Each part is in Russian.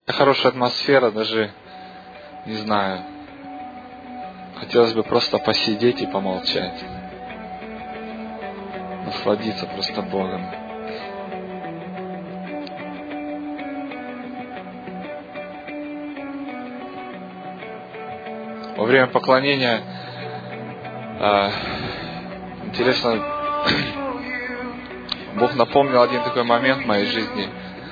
Хорошая атмосфера, даже, не знаю, хотелось бы просто посидеть и помолчать. Насладиться просто Богом. Во время поклонения, интересно, Бог напомнил один такой момент в моей жизни.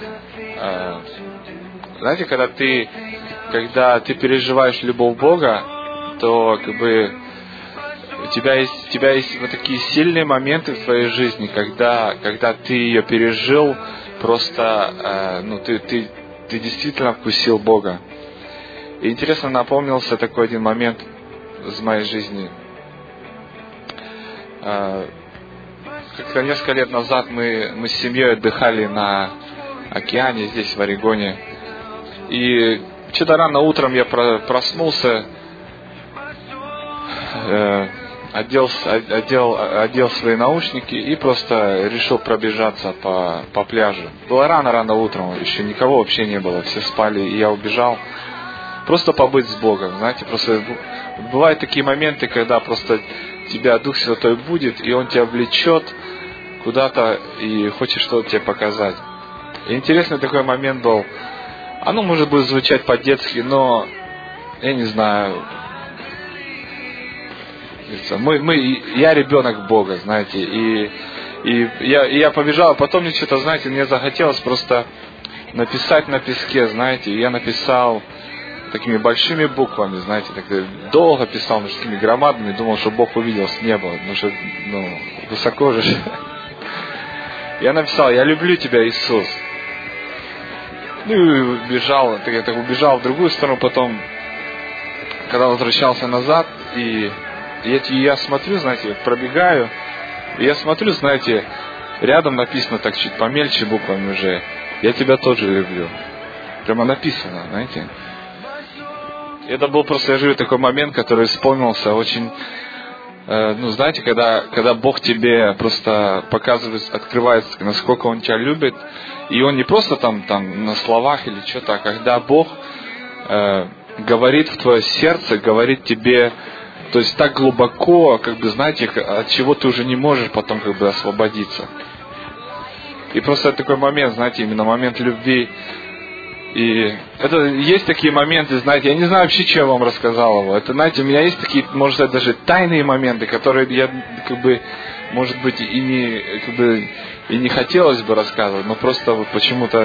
Знаете, когда ты переживаешь любовь Бога, то как бы у тебя есть вот такие сильные моменты в твоей жизни, когда ты ее пережил, просто ты действительно вкусил Бога. И интересно, напомнился такой один момент из моей жизни. Как-то несколько лет назад мы с семьей отдыхали на океане, здесь, в Орегоне. И что-то рано утром я проснулся, одел свои наушники и просто решил пробежаться по пляжу. Было рано утром, еще никого вообще не было, все спали, и я убежал. Просто побыть с Богом, знаете, просто бывают такие моменты, когда просто тебя Дух Святой будет, и Он тебя влечет куда-то и хочет что-то тебе показать. И интересный такой момент был. Оно может быть звучать по-детски, но я не знаю. Я ребенок Бога, знаете, и я побежал, а потом мне что-то, знаете, мне захотелось просто написать на песке, знаете, и я написал такими большими буквами, знаете, так долго писал, такими громадными, думал, что Бог увидел с неба, потому что, высоко же. Я написал: «Я люблю тебя, Иисус». Ну и убежал в другую сторону, потом, когда возвращался назад, и я смотрю, знаете, пробегаю, и я смотрю, знаете, рядом написано так чуть помельче буквами уже: «Я тебя тоже люблю». Прямо написано, знаете. Это был просто, я живу такой момент, который исполнился очень, знаете, когда Бог тебе просто показывает, открывает, насколько Он тебя любит, и Он не просто там на словах или что-то, а когда Бог говорит в твое сердце, говорит тебе, то есть так глубоко, как бы, знаете, от чего ты уже не можешь потом как бы освободиться. И просто такой момент, знаете, именно момент любви. И это есть такие моменты, знаете, я не знаю вообще, чем я вам рассказал его. Это, знаете, у меня есть такие, можно сказать, даже тайные моменты, которые я, как бы, может быть, и не хотелось бы рассказывать, но просто вот почему-то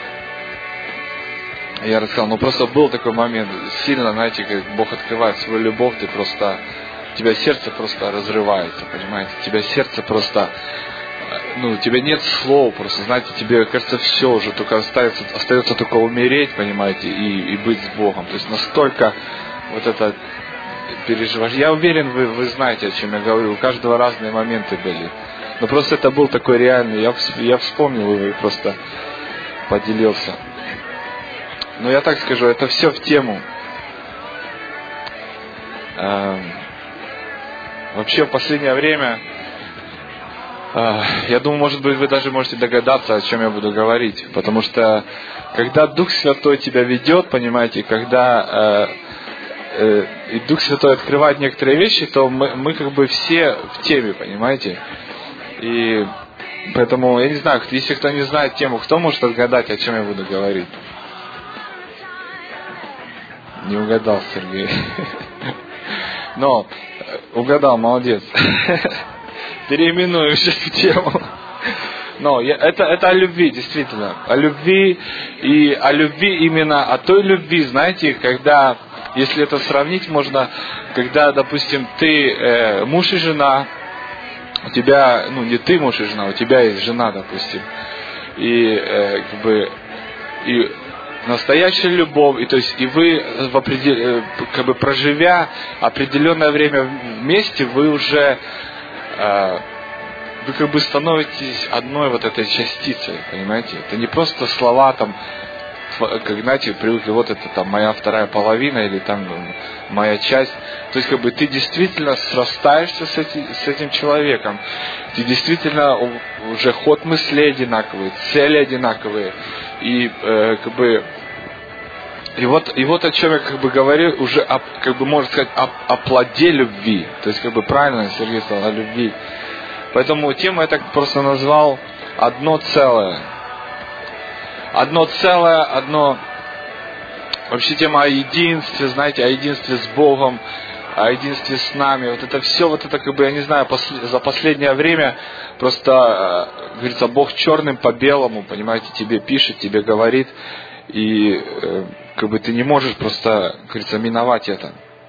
я рассказал. Но просто был такой момент, сильно, знаете, как Бог открывает свою любовь, у тебя сердце просто разрывается, понимаете? У тебя сердце просто, у тебя нет слов, просто, знаете, тебе кажется, все уже, только остается только умереть, понимаете, и быть с Богом. То есть настолько вот это переживаешь. Я уверен, вы знаете, о чем я говорю. У каждого разные моменты были. Но просто это был такой реальный. Я вспомнил его и просто поделился. Но я так скажу, это все в тему. Вообще в последнее время, я думаю, может быть, вы даже можете догадаться, о чем я буду говорить. Потому что, когда Дух Святой тебя ведет, понимаете, когда и Дух Святой открывает некоторые вещи, то мы как бы все в теме, понимаете. И поэтому, я не знаю, если кто не знает тему, кто может отгадать, о чем я буду говорить? Не угадал, Сергей. Но угадал, молодец. Переименую сейчас в тему. Но это о любви, действительно. О любви именно о той любви, знаете, когда, если это сравнить можно, когда, допустим, ты муж и жена, у тебя, не ты муж и жена, у тебя есть жена, допустим, и настоящая любовь, и то есть и вы проживя определенное время вместе, вы уже вы как бы становитесь одной вот этой частицей, понимаете? Это не просто слова там, как, знаете, привыкли, вот это там моя вторая половина или там моя часть. То есть как бы ты действительно срастаешься с этим человеком. Ты действительно уже ход мыслей одинаковый, цели одинаковые. И И вот о чем я как бы говорю, уже как бы можно сказать о плоде любви. То есть как бы правильно Сергей сказал, о любви. Поэтому тему я так просто назвал «Одно целое». Одно целое, одно... Вообще тема о единстве, знаете, о единстве с Богом, о единстве с нами. Вот это все, вот это как бы, я не знаю, за последнее время просто, говорится, Бог черным по белому, понимаете, тебе пишет, тебе говорит. И как бы ты не можешь просто, говорится, миновать это.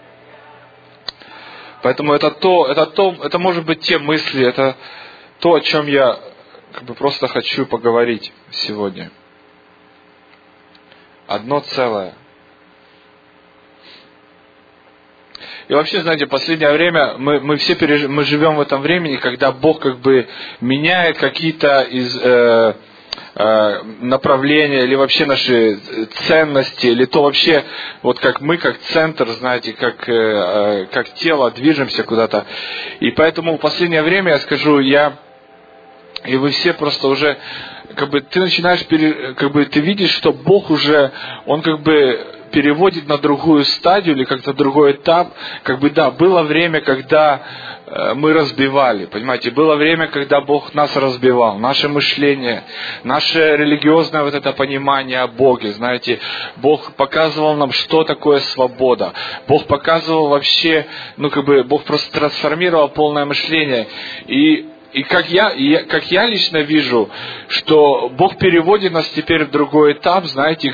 Поэтому это может быть те мысли, это то, о чем я как бы просто хочу поговорить сегодня. Одно целое. И вообще, знаете, в последнее время мы все мы живем в этом времени, когда Бог как бы меняет какие-то из направления или вообще наши ценности, или то вообще, вот как мы, как центр, знаете, как тело, движемся куда-то. И поэтому в последнее время, я скажу, и вы все просто уже, как бы ты начинаешь, как бы ты видишь, что Бог уже, Он как бы переводит на другую стадию или как-то другой этап. Как бы да, было время, когда мы разбивали, понимаете, было время, когда Бог нас разбивал, наше мышление, наше религиозное вот это понимание о Боге, знаете, Бог показывал нам, что такое свобода, Бог показывал вообще, как бы Бог просто трансформировал полное мышление, и как я лично вижу, что Бог переводит нас теперь в другой этап, знаете,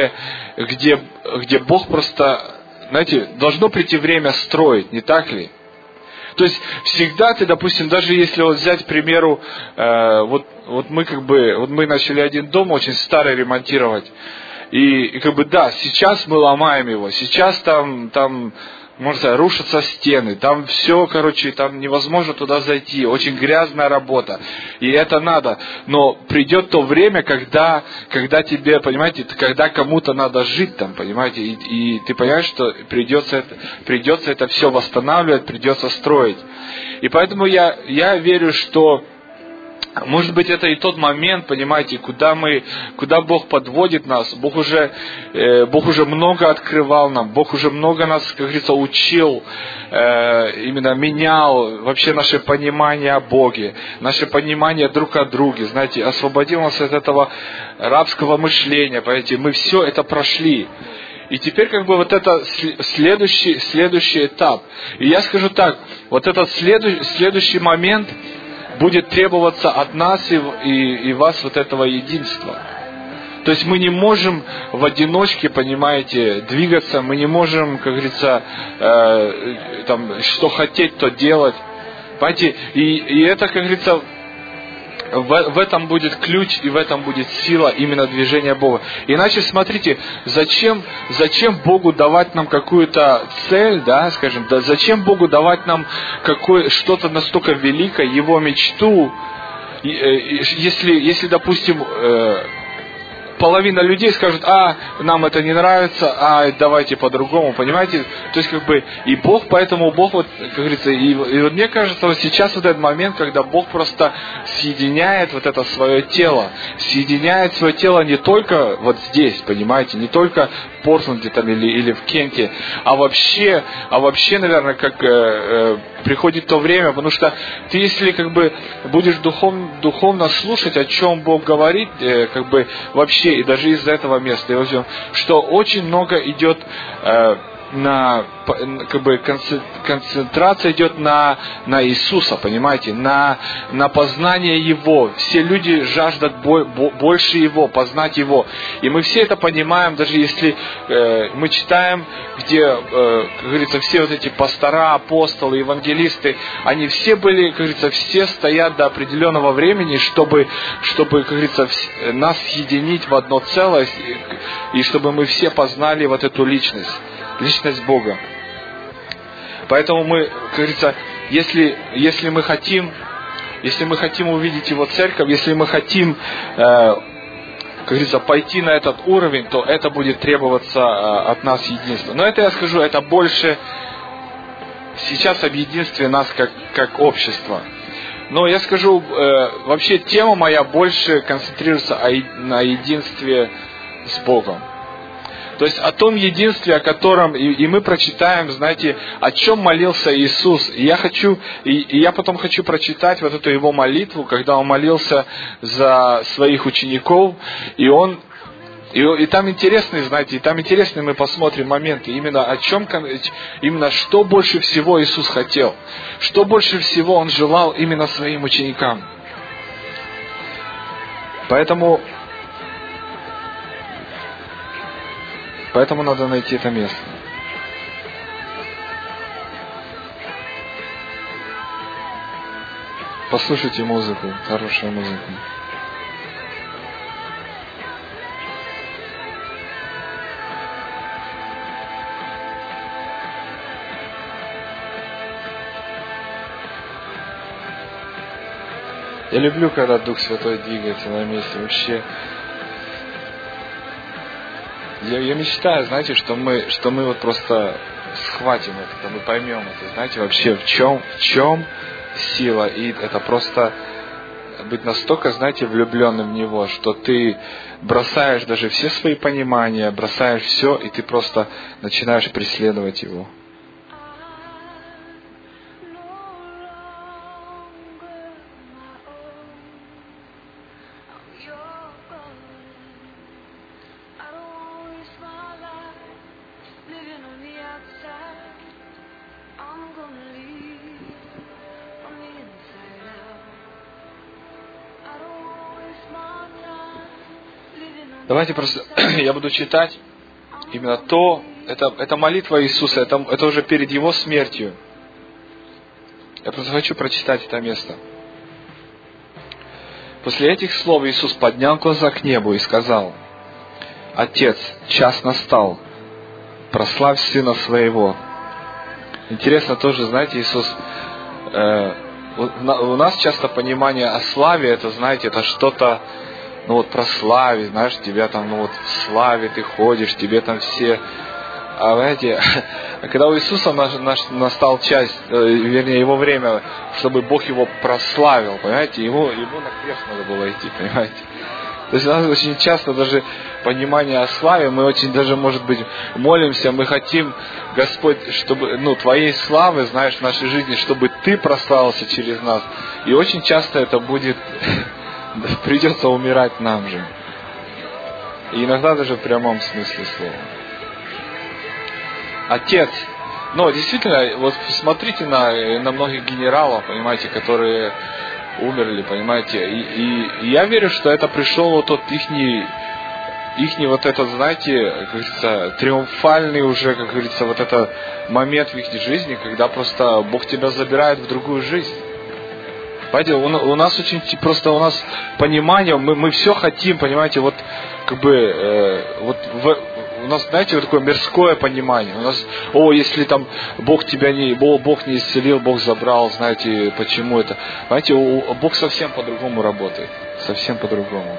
где Бог просто, знаете, должно прийти время строить, не так ли? То есть всегда ты, допустим, даже если вот взять, к примеру, вот мы начали один дом очень старый ремонтировать, и как бы да, сейчас мы ломаем его, сейчас там можно сказать, рушатся стены, там все, там невозможно туда зайти, очень грязная работа, и это надо. Но придет то время, когда тебе, понимаете, когда кому-то надо жить там, понимаете, и ты понимаешь, что придется это все восстанавливать, придется строить. И поэтому я верю, что может быть, это и тот момент, понимаете, куда Бог подводит нас. Бог уже много открывал нам, Бог уже много нас, как говорится, учил, именно менял вообще наше понимание о Боге, наше понимание друг о друге, знаете, освободил нас от этого рабского мышления, понимаете, мы все это прошли. И теперь как бы вот это следующий этап. И я скажу так, вот этот следующий момент будет требоваться от нас и вас вот этого единства. То есть мы не можем в одиночке, понимаете, двигаться, мы не можем, как говорится, что хотеть, то делать. Понимаете, и это, как говорится, в этом будет ключ и в этом будет сила именно движения Бога. Иначе смотрите, зачем Богу давать нам какую-то цель, да, скажем, да, зачем Богу давать нам что-то настолько великое, Его мечту, если допустим, половина людей скажут, нам это не нравится, давайте по-другому, понимаете? То есть, как бы, и Бог, поэтому Бог, вот, как говорится, и вот мне кажется, вот сейчас вот этот момент, когда Бог просто соединяет вот это свое тело не только вот здесь, понимаете, не только в Портленде там или в Кенте, а вообще, наверное, как приходит то время, потому что ты, если как бы будешь духовно слушать, о чем Бог говорит, как бы вообще, и даже из этого места, что очень много идет концентрация идет на Иисуса, понимаете, на познание Его. Все люди жаждут больше Его, познать Его. И мы все это понимаем, даже если мы читаем, где, как говорится, все вот эти пастора, апостолы, евангелисты, они все были, как говорится, все стоят до определенного времени, чтобы, как говорится, нас соединить в одно целое, и чтобы мы все познали вот эту личность Бога. Поэтому мы, как говорится, если мы хотим увидеть Его церковь, если мы хотим, как говорится, пойти на этот уровень, то это будет требоваться от нас единства. Но это я скажу, это больше сейчас об единстве нас как общества. Но я скажу, вообще тема моя больше концентрируется на единстве с Богом. То есть о том единстве, о котором и мы прочитаем, знаете, о чем молился Иисус. И я потом хочу прочитать вот эту его молитву, когда он молился за своих учеников, и там интересные, знаете, мы посмотрим моменты, именно что больше всего Иисус хотел, что больше всего Он желал именно своим ученикам. Поэтому надо найти это место. Послушайте музыку, хорошую музыку. Я люблю, когда Дух Святой двигается на месте. Вообще, я мечтаю, знаете, что мы вот просто схватим это, мы поймем это, знаете, вообще в чем сила. И это просто быть настолько, знаете, влюбленным в Него, что ты бросаешь даже все свои понимания, бросаешь все, и ты просто начинаешь преследовать Его. Давайте просто, я буду читать именно это молитва Иисуса, это уже перед Его смертью. Я просто хочу прочитать это место. После этих слов Иисус поднял глаза к небу и сказал: «Отец, час настал, прославь Сына Своего». Интересно тоже, знаете, Иисус, у нас часто понимание о славе, это, знаете, это что-то, прославить, знаешь, тебя там, в славе ты ходишь, тебе там все... А знаете, когда у Иисуса настал Его время, чтобы Бог Его прославил, понимаете, Ему на крест надо было идти, понимаете. То есть у нас очень часто даже понимание о славе, мы очень даже, может быть, молимся, мы хотим, Господь, чтобы, Твоей славы, знаешь, в нашей жизни, чтобы Ты прославился через нас. И очень часто это будет... придется умирать нам же. И иногда даже в прямом смысле слова. Отец. Действительно, вот смотрите на многих генералов, понимаете, которые умерли, понимаете. И я верю, что это пришел вот тот ихний вот этот, знаете, как говорится, триумфальный уже, как говорится, вот этот момент в их жизни, когда просто Бог тебя забирает в другую жизнь. Понимаете, у нас очень просто у нас понимание, мы все хотим, понимаете, у нас, знаете, вот такое мирское понимание. У нас, если там Бог не исцелил, Бог забрал, знаете, почему это? Понимаете, Бог совсем по-другому работает, совсем по-другому.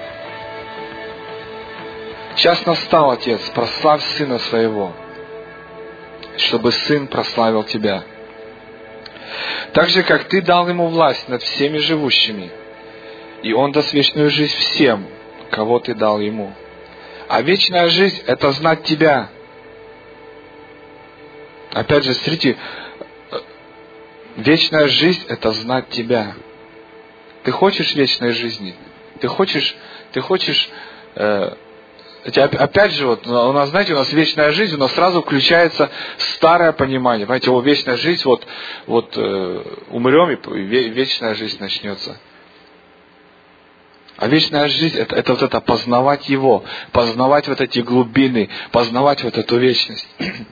Час настал, Отец, прославь Сына Своего, чтобы Сын прославил Тебя. Так же, как Ты дал Ему власть над всеми живущими, и Он даст вечную жизнь всем, кого Ты дал Ему. А вечная жизнь — это знать Тебя. Опять же, смотрите, вечная жизнь — это знать Тебя. Ты хочешь вечной жизни? Ты хочешь опять же, у нас, знаете, у нас вечная жизнь, у нас сразу включается старое понимание. Понимаете, вечная жизнь, умрем, и вечная жизнь начнется. А вечная жизнь, это вот это познавать Его, познавать вот эти глубины, познавать вот эту вечность.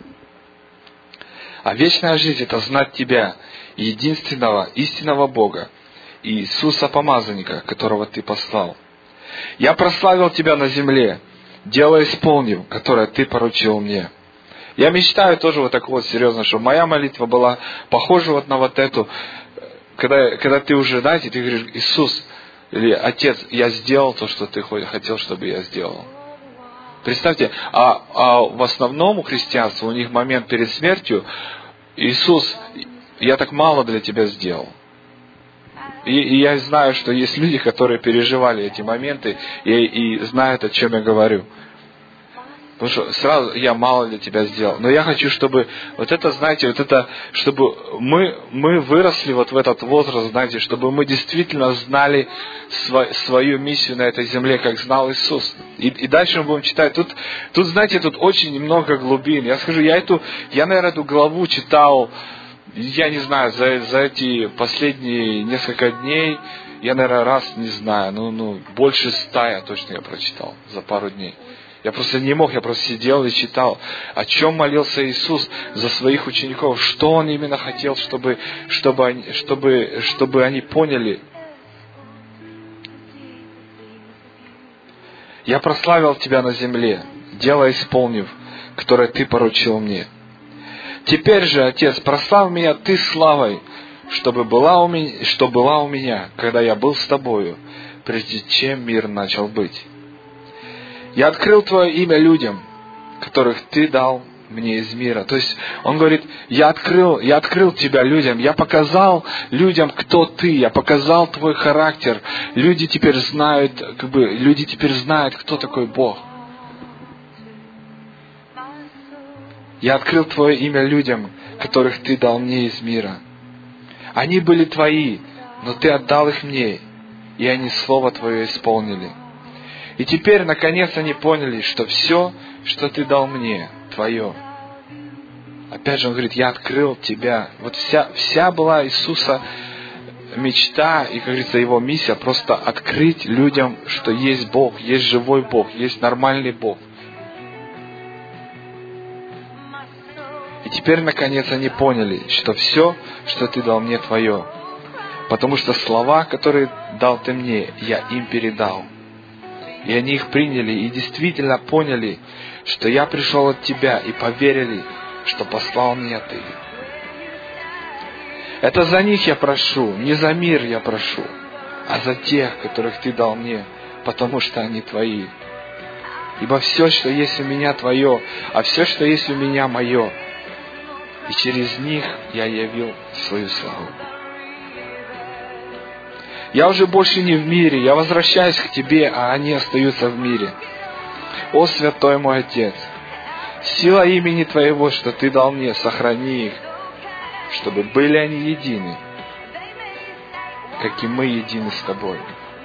А вечная жизнь — это знать Тебя, единственного, истинного Бога, и Иисуса Помазанника, которого Ты послал. Я прославил Тебя на земле, дело исполнил, которое Ты поручил мне. Я мечтаю тоже вот так вот серьезно, чтобы моя молитва была похожа вот на вот эту, когда ты уже, знаете, ты говоришь: Иисус или Отец, я сделал то, что Ты хотел, чтобы я сделал. Представьте, а в основном у христианства, у них момент перед смертью: Иисус, я так мало для Тебя сделал. И я знаю, что есть люди, которые переживали эти моменты и знают, о чем я говорю. Потому что сразу я мало для тебя сделал. Но я хочу, чтобы вот это, знаете, вот это, чтобы мы выросли вот в этот возраст, знаете, чтобы мы действительно знали свою миссию на этой земле, как знал Иисус. И дальше мы будем читать. Тут, знаете, тут очень много глубин. Я скажу, я, наверное, эту главу читал, я не знаю, за эти последние несколько дней, я, наверное, раз, не знаю, больше 100 я точно прочитал за пару дней. Я просто не мог, я просто сидел и читал, о чем молился Иисус за своих учеников, что Он именно хотел, чтобы они поняли. Я прославил Тебя на земле, дело исполнив, которое Ты поручил мне. Теперь же, Отец, прославь меня Ты славой, что была у меня, когда я был с Тобою, прежде чем мир начал быть. Я открыл Твое имя людям, которых Ты дал мне из мира. То есть Он говорит, я открыл Тебя людям, я показал людям, кто Ты, я показал Твой характер. Люди теперь знают, кто такой Бог. Я открыл Твое имя людям, которых Ты дал мне из мира. Они были Твои, но Ты отдал их мне, и они Слово Твое исполнили. И теперь, наконец, они поняли, что все, что Ты дал мне, Твое. Опять же, Он говорит, я открыл Тебя. Вот вся была Иисуса мечта и, как говорится, Его миссия, просто открыть людям, что есть Бог, есть живой Бог, есть нормальный Бог. И теперь, наконец, они поняли, что все, что Ты дал мне, Твое. Потому что слова, которые дал Ты мне, я им передал. И они их приняли и действительно поняли, что я пришел от Тебя, и поверили, что послал меня Ты. Это за них я прошу, не за мир я прошу, а за тех, которых Ты дал мне, потому что они Твои. Ибо все, что есть у меня, Твое, а все, что есть у меня, мое. И через них я явил свою славу. Я уже больше не в мире, я возвращаюсь к Тебе, а они остаются в мире. О, святой мой Отец, сила имени Твоего, что Ты дал мне, сохрани их, чтобы были они едины, как и мы едины с Тобой.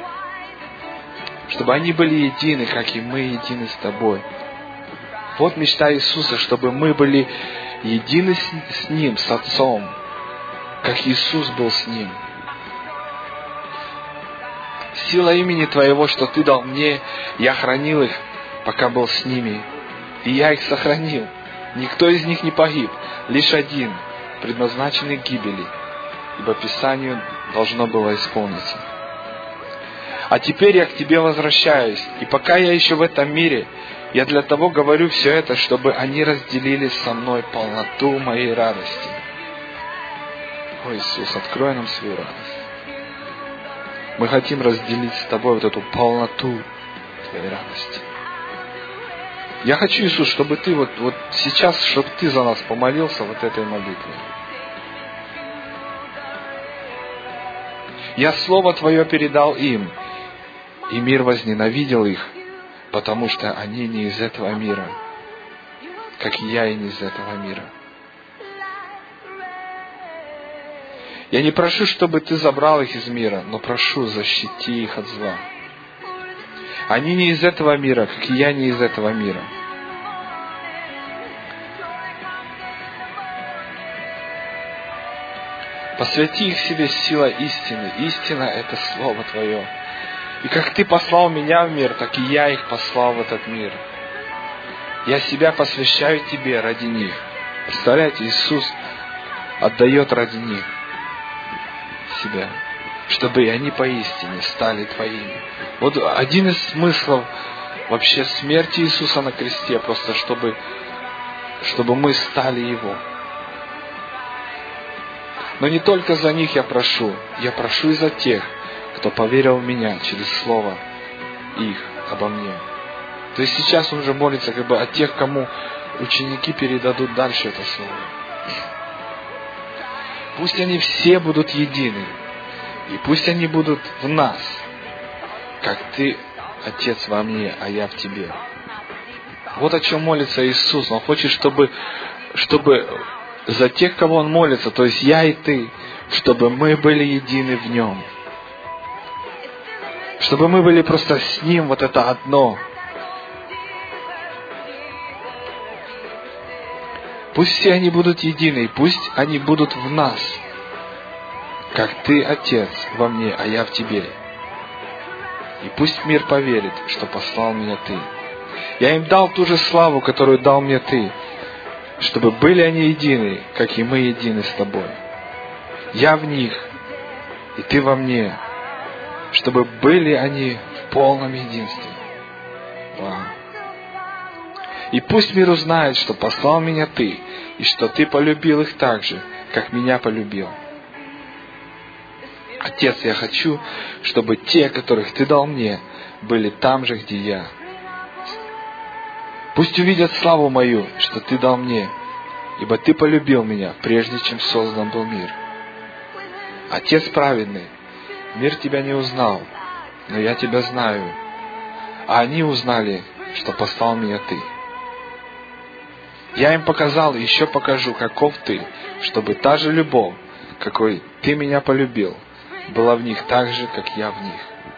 Чтобы они были едины, как и мы едины с Тобой. Вот мечта Иисуса, чтобы мы были едины с Ним, с Отцом, как Иисус был с Ним. Сила имени Твоего, что Ты дал мне, я хранил их, пока был с ними. И я их сохранил. Никто из них не погиб, лишь один, предназначенный к гибели, ибо Писанию должно было исполниться. А теперь я к Тебе возвращаюсь, и пока я еще в этом мире, я для того говорю все это, чтобы они разделили со мной полноту моей радости. О, Иисус, открой нам свою радость. Мы хотим разделить с Тобой вот эту полноту Твоей радости. Я хочу, Иисус, чтобы Ты вот сейчас, чтобы Ты за нас помолился вот этой молитвой. Я Слово Твое передал им, и мир возненавидел их, потому что они не из этого мира, как и я и не из этого мира. Я не прошу, чтобы Ты забрал их из мира, но прошу, защити их от зла. Они не из этого мира, как и я не из этого мира. Посвяти их себе силой истины. Истина — это Слово Твое. И как Ты послал меня в мир, так и я их послал в этот мир. Я себя посвящаю Тебе ради них. Представляете, Иисус отдает ради них себя, чтобы и они поистине стали Твоими. Вот один из смыслов вообще смерти Иисуса на кресте, просто чтобы мы стали Его. Но не только за них я прошу и за тех, кто поверил в Меня через Слово их обо Мне. То есть сейчас Он уже молится о тех, кому ученики передадут дальше это Слово. Пусть они все будут едины, и пусть они будут в нас, как Ты, Отец, во мне, а я в Тебе. Вот о чем молится Иисус. Он хочет, чтобы за тех, кого Он молится, то есть я и ты, чтобы мы были едины в Нем. Чтобы мы были просто с Ним, вот это одно. Пусть все они будут едины, пусть они будут в нас, как Ты, Отец, во мне, а я в Тебе. И пусть мир поверит, что послал меня Ты. Я им дал ту же славу, которую дал мне Ты, чтобы были они едины, как и мы едины с Тобой. Я в них, и Ты во мне, чтобы были они в полном единстве. Вау. И пусть мир узнает, что послал меня Ты, и что Ты полюбил их так же, как меня полюбил. Отец, я хочу, чтобы те, которых Ты дал мне, были там же, где я. Пусть увидят славу мою, что Ты дал мне, ибо Ты полюбил меня, прежде чем создан был мир. Отец праведный, мир Тебя не узнал, но я Тебя знаю, а они узнали, что послал меня Ты. Я им показал и еще покажу, каков Ты, чтобы та же любовь, какой Ты меня полюбил, была в них так же, как я в них.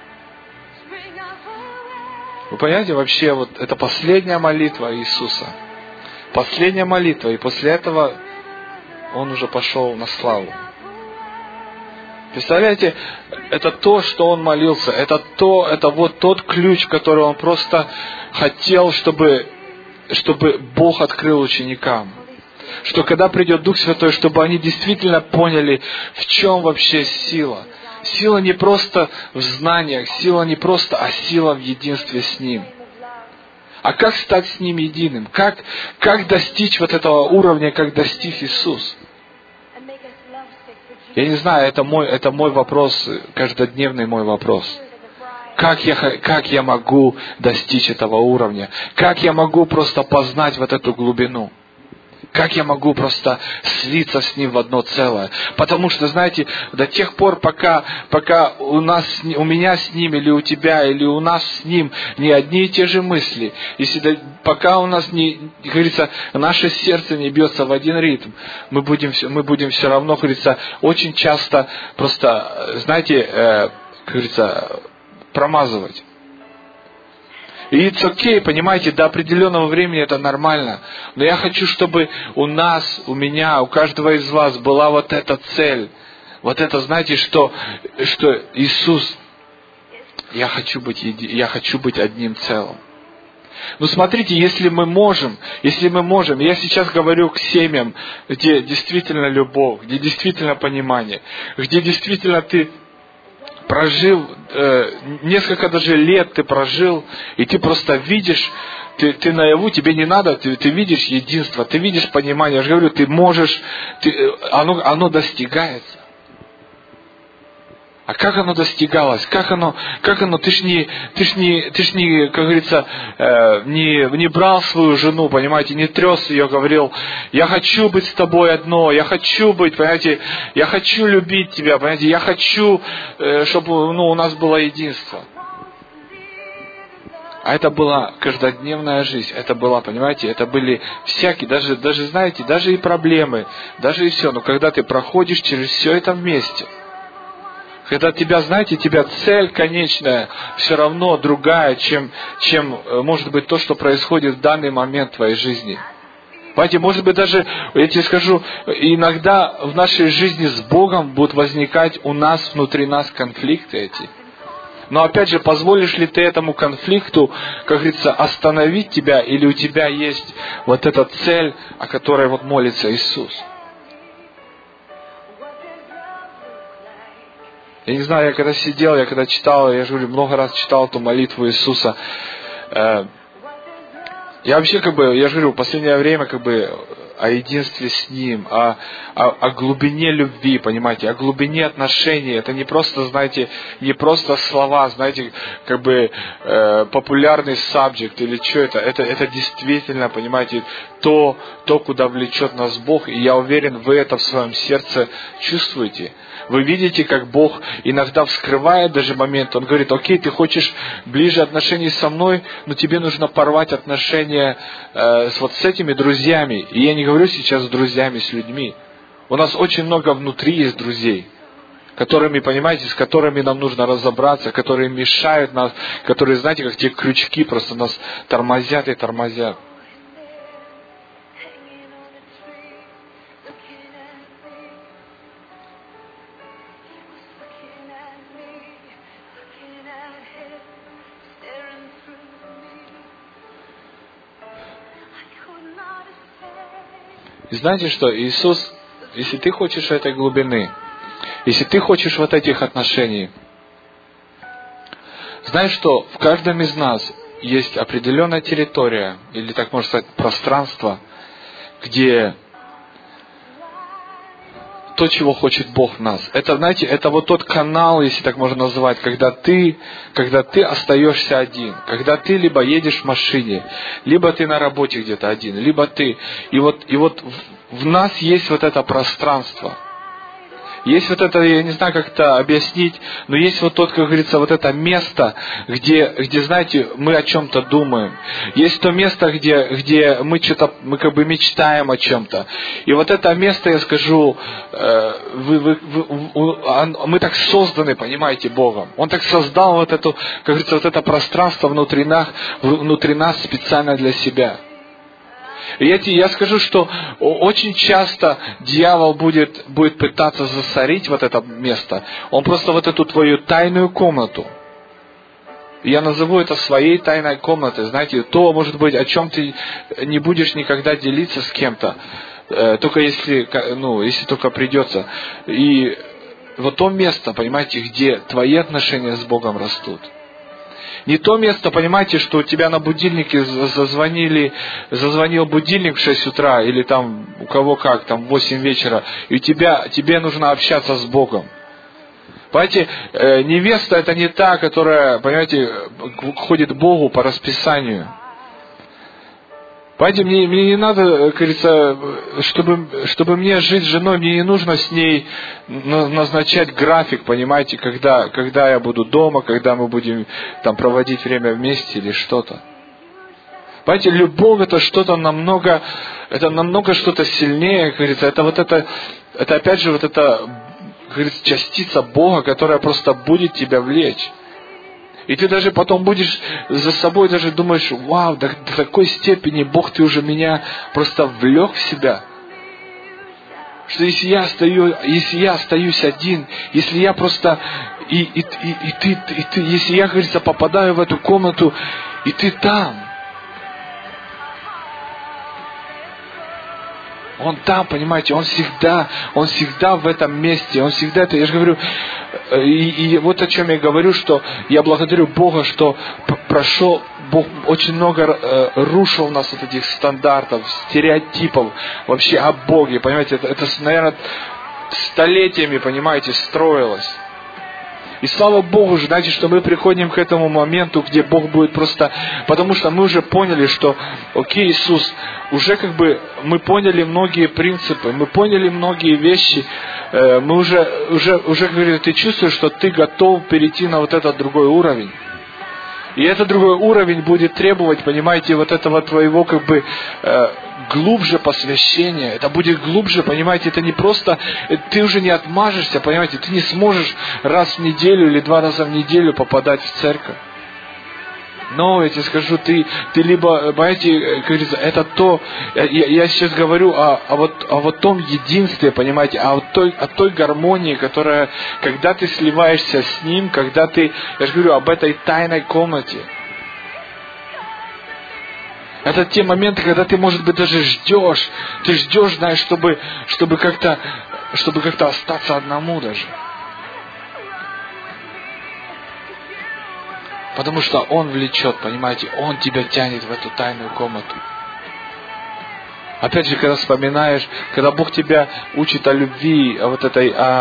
Вы понимаете, вообще, вот это последняя молитва Иисуса. Последняя молитва, и после этого Он уже пошел на славу. Представляете, это то, что Он молился, это вот тот ключ, который Он просто хотел, чтобы Бог открыл ученикам. Что когда придет Дух Святой, чтобы они действительно поняли, в чем вообще сила. Сила не просто в знаниях, сила не просто, а сила в единстве с Ним. А как стать с Ним единым? Как достичь вот этого уровня, как достиг Иисус? Я не знаю, это мой вопрос, каждодневный мой вопрос. Как я могу достичь этого уровня? Как я могу просто познать вот эту глубину? Как я могу просто слиться с Ним в одно целое? Потому что, знаете, до тех пор, пока у меня с Ним, или у тебя, или у нас с Ним не одни и те же мысли, пока у нас не, как говорится, наше сердце не бьется в один ритм, мы будем все равно, как говорится, очень часто просто, знаете, как говорится, промазывать. И it's okay, понимаете, до определенного времени это нормально. Но я хочу, чтобы у нас, у меня, у каждого из вас была вот эта цель. Вот это, знаете, что Иисус, я хочу быть одним целым. Ну смотрите, если мы можем, я сейчас говорю к семьям, где действительно любовь, где действительно понимание, где действительно ты прожил, несколько даже лет ты прожил, и ты просто видишь, ты наяву, тебе не надо, ты видишь единство, ты видишь понимание. Я же говорю, ты можешь, оно достигается. А как оно достигалось? Как оно, ты ж не, как говорится, не брал свою жену, понимаете, не трес ее, говорил, я хочу быть с тобой одно, я хочу быть, понимаете, я хочу любить тебя, понимаете, я хочу, чтобы, у нас было единство. А это была каждодневная жизнь, это была, понимаете, это были всякие, даже, знаете, даже и проблемы, даже и все, но когда ты проходишь через все это вместе, когда тебя цель конечная все равно другая, чем может быть то, что происходит в данный момент в твоей жизни. Понимаете, может быть даже, я тебе скажу, иногда в нашей жизни с Богом будут возникать у нас, внутри нас конфликты эти. Но опять же, позволишь ли ты этому конфликту, как говорится, остановить тебя, или у тебя есть вот эта цель, о которой вот молится Иисус? Я не знаю, я когда сидел, я когда читал, я же говорю, много раз читал эту молитву Иисуса. Я вообще, я же говорю, в последнее время, о единстве с Ним, о глубине любви, понимаете, о глубине отношений. Это не просто, знаете, не просто слова, знаете, как бы популярный subject или что это. Это действительно, понимаете, то, куда влечет нас Бог. И я уверен, вы это в своем сердце чувствуете. Вы видите, как Бог иногда вскрывает даже момент. Он говорит: окей, ты хочешь ближе отношений со мной, но тебе нужно порвать отношения с этими друзьями. И я не говорю сейчас с друзьями, с людьми. У нас очень много внутри есть друзей, которыми, понимаете, с которыми нам нужно разобраться, которые мешают нас, которые, знаете, как те крючки, просто нас тормозят и тормозят. И знаете что, Иисус, если ты хочешь этой глубины, если ты хочешь вот этих отношений, знаешь что, в каждом из нас есть определенная территория, или так можно сказать, пространство, где то, чего хочет Бог в нас. Это, знаете, это вот тот канал, если так можно назвать, когда ты остаешься один, когда ты либо едешь в машине, либо ты на работе где-то один, либо ты. И вот в нас есть вот это пространство. Есть вот это, я не знаю, как это объяснить, но есть вот тот, как говорится, вот это место, где, знаете, мы о чем-то думаем. Есть то место, где мы как бы мечтаем о чем-то. И вот это место, я скажу, мы так созданы, понимаете, Богом. Он так создал вот эту, как говорится, вот это пространство внутри нас специально для себя. И я скажу, что очень часто дьявол будет пытаться засорить вот это место. Он просто вот эту твою тайную комнату. Я назову это своей тайной комнатой. Знаете, то, может быть, о чем ты не будешь никогда делиться с кем-то. Только если только придется. И вот то место, понимаете, где твои отношения с Богом растут. Не то место, понимаете, что у тебя на будильнике зазвонил будильник в 6 утра, или там у кого как, там в 8 вечера, и тебе нужно общаться с Богом. Понимаете, невеста это не та, которая, понимаете, ходит к Богу по расписанию. Понимаете, мне не надо, как говорится, чтобы мне жить с женой, мне не нужно с ней назначать график, понимаете, когда я буду дома, когда мы будем там проводить время вместе или что-то. Понимаете, любовь это что-то намного что-то сильнее, как говорится, это опять же вот эта, как говорится, частица Бога, которая просто будет тебя влечь. И ты даже потом будешь за собой даже думаешь: вау, до такой степени Бог, ты уже меня просто влек в себя. Что если я остаюсь один, если я просто, если я, говорится, попадаю в эту комнату, и ты там. Он там, понимаете, он всегда в этом месте, он всегда это, я же говорю, и вот о чем я говорю, что я благодарю Бога, что прошел, Бог очень много рушил нас от этих стандартов, стереотипов вообще о Боге, понимаете, это наверное, столетиями, понимаете, строилось. И слава Богу, знаете, что мы приходим к этому моменту, где Бог будет просто... Потому что мы уже поняли, что, окей, Иисус, уже как бы мы поняли многие принципы, мы поняли многие вещи, мы уже говорю, ты чувствуешь, что ты готов перейти на вот этот другой уровень. И этот другой уровень будет требовать, понимаете, вот этого твоего как бы глубже посвящения. Это будет глубже, понимаете, это не просто, ты уже не отмажешься, понимаете, ты не сможешь раз в неделю или 2 раза в неделю попадать в церковь. Но, я тебе скажу, ты либо, понимаете, как говорится, это то, я сейчас говорю о вот том единстве, понимаете, о той гармонии, которая, когда ты сливаешься с Ним, когда ты, я же говорю об этой тайной комнате. Это те моменты, когда ты, может быть, даже ждешь, знаешь, чтобы как-то остаться одному даже. Потому что Он влечет, понимаете, Он тебя тянет в эту тайную комнату. Опять же, когда вспоминаешь, когда Бог тебя учит о любви, о вот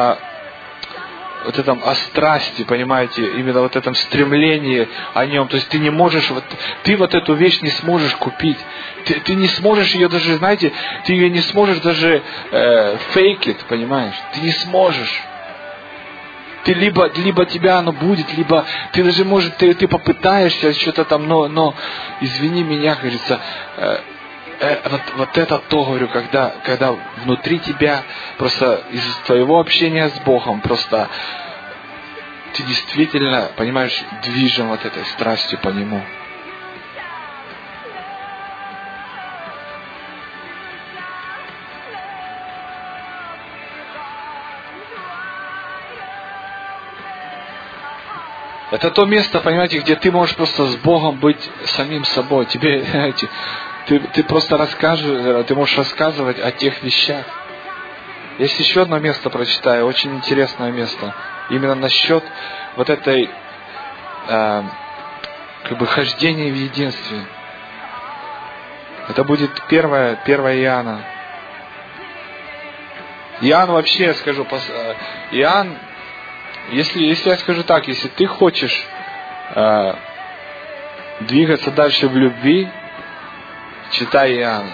этом, о страсти, понимаете, именно вот этом стремлении о нем. То есть ты не можешь, ты вот эту вещь не сможешь купить. Ты не сможешь ее даже, знаете, ты ее не сможешь даже fake it, понимаешь? Ты не сможешь. Ты либо тебя оно будет, либо ты даже, может, ты попытаешься что-то там, но извини меня, говорится, вот это то, говорю, когда внутри тебя, просто из твоего общения с Богом, просто ты действительно, понимаешь, движим вот этой страстью по Нему. Это то место, понимаете, где ты можешь просто с Богом быть самим собой. Тебе, знаете, ты просто расскажешь, ты можешь рассказывать о тех вещах. Есть еще одно место, прочитаю, очень интересное место. Именно насчет вот этой хождения в единстве. Это будет 1 Иоанна. Иоанн вообще, я скажу, Иоанн, если я скажу так, если ты хочешь двигаться дальше в любви, читай Иоанна.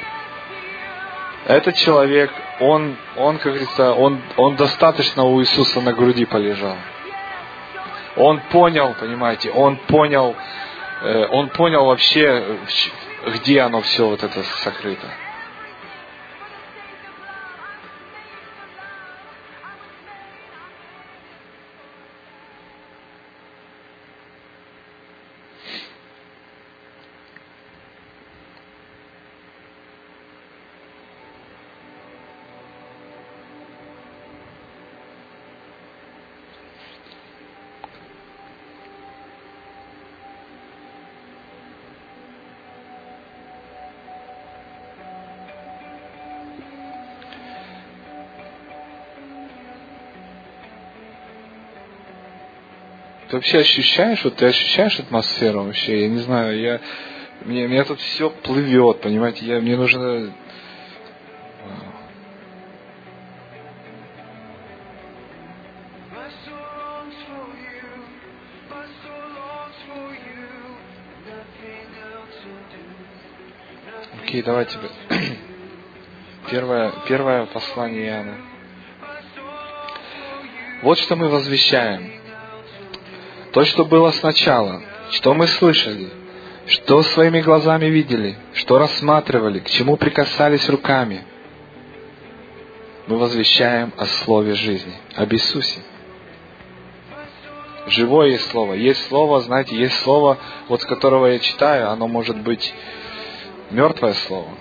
Этот человек, он, как говорится, он достаточно у Иисуса на груди полежал. Он понял, понимаете, он понял вообще, где оно все вот это сокрыто. Ты вообще ощущаешь, ты ощущаешь атмосферу вообще? Я не знаю, меня тут все плывет, понимаете, мне нужно... Окей, давайте. Первое послание Иоанна. Вот что мы возвещаем. То, что было сначала, что мы слышали, что своими глазами видели, что рассматривали, к чему прикасались руками, мы возвещаем о Слове жизни, об Иисусе. Живое есть Слово. Есть Слово, знаете, есть Слово, вот с которого я читаю, оно может быть мертвое Слово.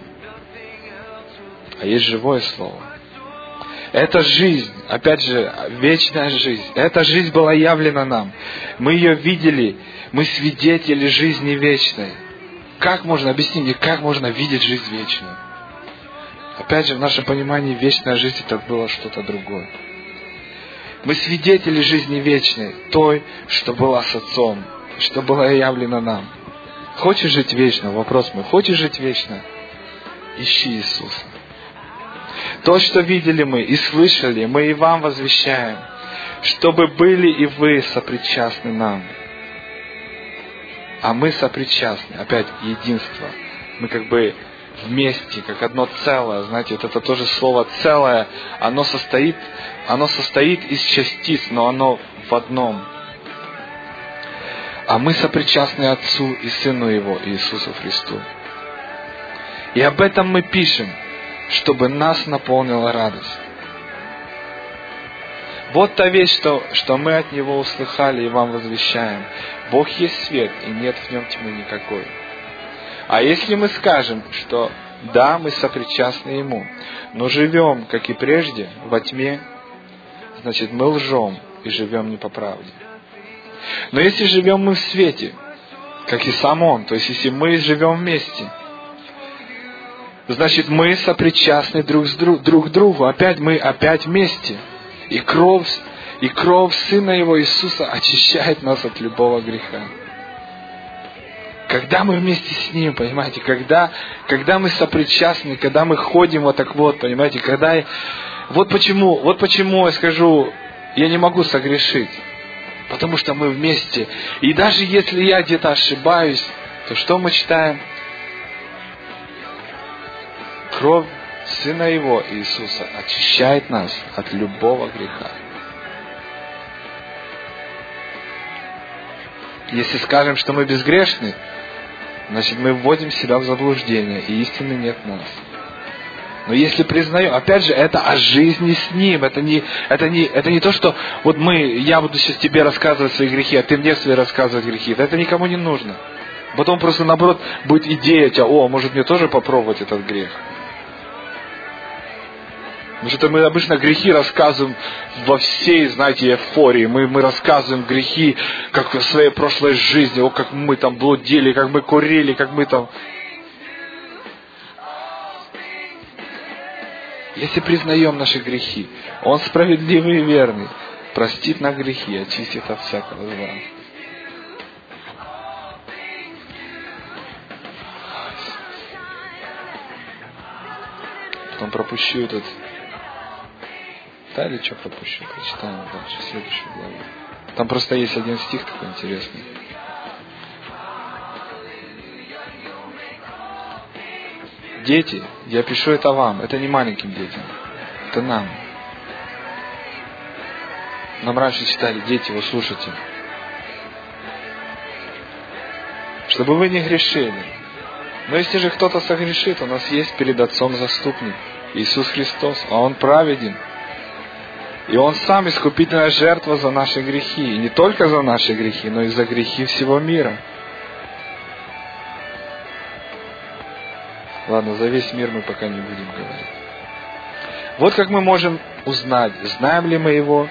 А есть живое Слово. Это жизнь, опять же, вечная жизнь. Эта жизнь была явлена нам. Мы ее видели, мы свидетели жизни вечной. Как можно, объясни мне, как можно видеть жизнь вечную? Опять же, в нашем понимании вечная жизнь это было что-то другое. Мы свидетели жизни вечной, той, что была с Отцом, что была явлена нам. Хочешь жить вечно? Вопрос мой. Хочешь жить вечно? Ищи Иисуса. То, что видели мы и слышали, мы и вам возвещаем, чтобы были и вы сопричастны нам. А мы сопричастны. Опять единство. Мы как бы вместе, как одно целое. Знаете, вот это тоже слово целое, оно состоит из частиц, но оно в одном. А мы сопричастны Отцу и Сыну Его, Иисусу Христу. И об этом мы пишем, чтобы нас наполнила радость. Вот та вещь, что мы от Него услыхали и вам возвещаем. Бог есть свет, и нет в Нем тьмы никакой. А если мы скажем, что да, мы сопричастны Ему, но живем, как и прежде, во тьме, значит, мы лжем и живем не по правде. Но если живем мы в свете, как и сам Он, то есть если мы живем вместе, значит, мы сопричастны друг к другу. Мы опять вместе. И кровь Сына Его Иисуса очищает нас от любого греха. Когда мы вместе с Ним, понимаете, когда мы сопричастны, когда мы ходим вот так вот, понимаете, когда... Вот почему я скажу, я не могу согрешить. Потому что мы вместе. И даже если я где-то ошибаюсь, то что мы читаем? Кровь Сына Его, Иисуса, очищает нас от любого греха. Если скажем, что мы безгрешны, значит, мы вводим себя в заблуждение, и истины нет в нас. Но если признаем, опять же, это о жизни с Ним. Это не то, что вот я буду сейчас тебе рассказывать свои грехи, а ты мне свои рассказывать грехи. Это никому не нужно. Потом просто, наоборот, будет идея у тебя, может мне тоже попробовать этот грех. Потому что мы обычно грехи рассказываем во всей, знаете, эйфории. Мы рассказываем грехи, как в своей прошлой жизни, как мы там блудили, как мы курили, как мы там... Если признаем наши грехи, Он справедливый и верный, простит нам грехи, очистит от всякого зла. Потом пропущу этот... Да, или что пропущу? Прочитаем дальше, следующую главу. Там просто есть один стих такой интересный. Дети, я пишу это вам, это не маленьким детям, это нам. Нам раньше читали, дети, вы слушайте. Чтобы вы не грешили. Но если же кто-то согрешит, у нас есть перед Отцом заступник, Иисус Христос, а Он праведен. И Он сам искупительная жертва за наши грехи. И не только за наши грехи, но и за грехи всего мира. Ладно, за весь мир мы пока не будем говорить. Вот как мы можем узнать, знаем ли мы Его.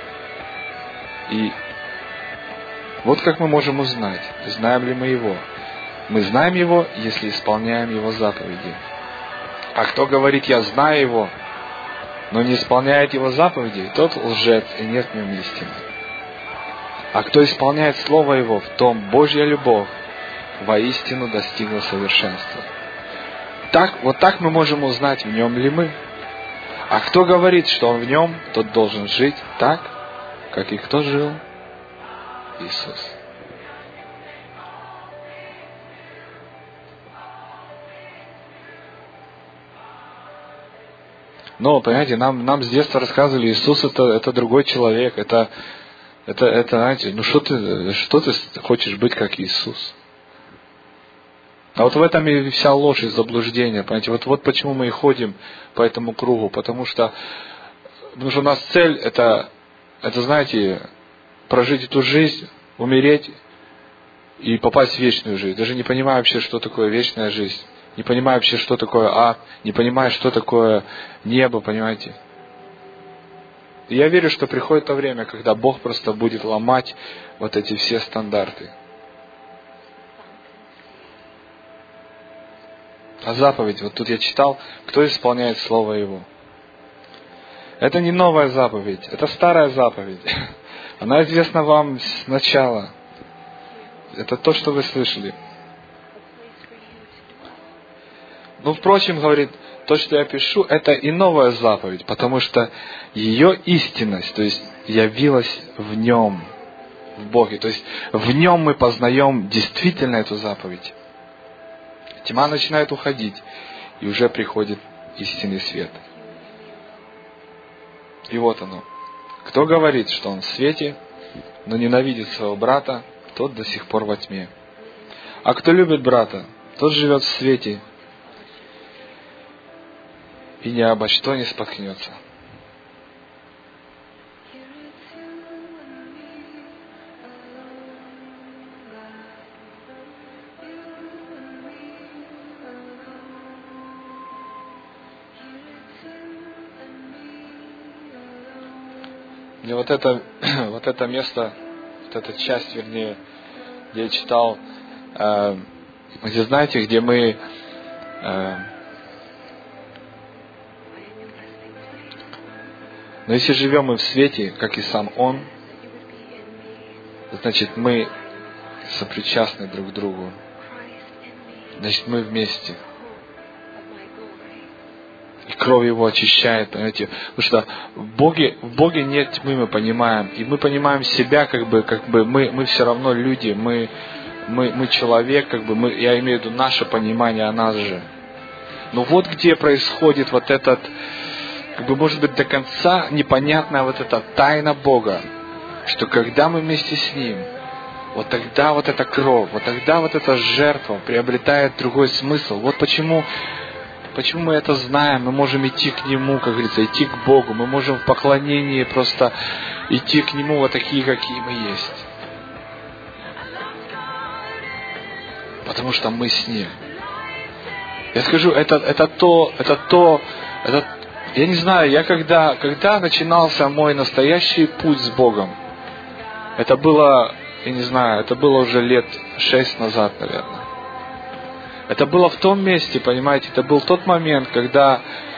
И вот как мы можем узнать, знаем ли мы Его. Мы знаем Его, если исполняем Его заповеди. А кто говорит, я знаю Его, но не исполняет Его заповеди, тот лжец, и нет в нем истины. А кто исполняет Слово Его, в том Божья любовь воистину достигла совершенства. Вот так мы можем узнать, в нем ли мы. А кто говорит, что он в нем, тот должен жить так, как и кто жил? Иисус. Но, понимаете, нам с детства рассказывали, Иисус это другой человек, это, знаете, что ты хочешь быть как Иисус? А вот в этом и вся ложь и заблуждение, понимаете, вот почему мы и ходим по этому кругу, потому что у нас цель это, знаете, прожить эту жизнь, умереть и попасть в вечную жизнь, даже не понимая вообще, что такое вечная жизнь. Не понимаю вообще, что такое ад, не понимаю, что такое небо, понимаете. И я верю, что приходит то время, когда Бог просто будет ломать вот эти все стандарты. А заповедь, вот тут я читал, кто исполняет Слово Его. Это не новая заповедь, это старая заповедь. Она известна вам с начала. Это то, что вы слышали. Ну, впрочем, говорит, то, что я пишу, это и новая заповедь, потому что ее истинность, то есть явилась в Нем, в Боге. То есть в Нем мы познаем действительно эту заповедь. Тьма начинает уходить, и уже приходит истинный свет. И вот оно. Кто говорит, что он в свете, но ненавидит своего брата, тот до сих пор во тьме. А кто любит брата, тот живет в свете, и ни обо что не споткнется. Мне вот это место, вот эта часть, вернее, где я читал, где, знаете, где мы но если живем мы в свете, как и сам Он, значит, мы сопричастны друг к другу. значит мы вместе. И кровь Его очищает, понимаете? Потому что в Боге нет тьмы, мы понимаем. И мы понимаем себя, как бы мы все равно люди, мы человек, я имею в виду наше понимание о нас же. Но вот где происходит вот этот, может быть, до конца непонятная вот эта тайна Бога, что когда мы вместе с Ним, вот тогда вот эта кровь, вот тогда вот эта жертва приобретает другой смысл. Вот почему мы это знаем, мы можем идти к Нему, как говорится, идти к Богу, мы можем в поклонении просто идти к Нему вот такие, какие мы есть. Потому что мы с Ним. Я скажу, я не знаю, я когда начинался мой настоящий путь с Богом, это было, я не знаю, это было уже лет 6 назад, наверное. Это было в том месте, понимаете, это был тот момент, когда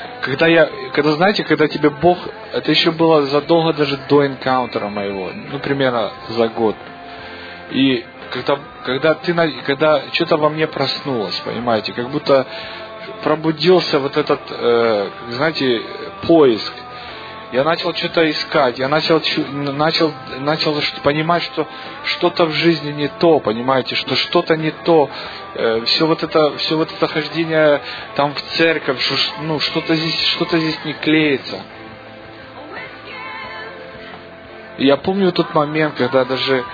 тебе Бог, это еще было задолго даже до энкаунтера моего, примерно за год. И когда что-то во мне проснулось, понимаете, как будто пробудился вот этот, поиск. Я начал что-то искать, я начал понимать, что что-то в жизни не то, понимаете, что что-то не то. Все вот это хождение там в церковь, что-то здесь не клеится. И я помню тот момент, когда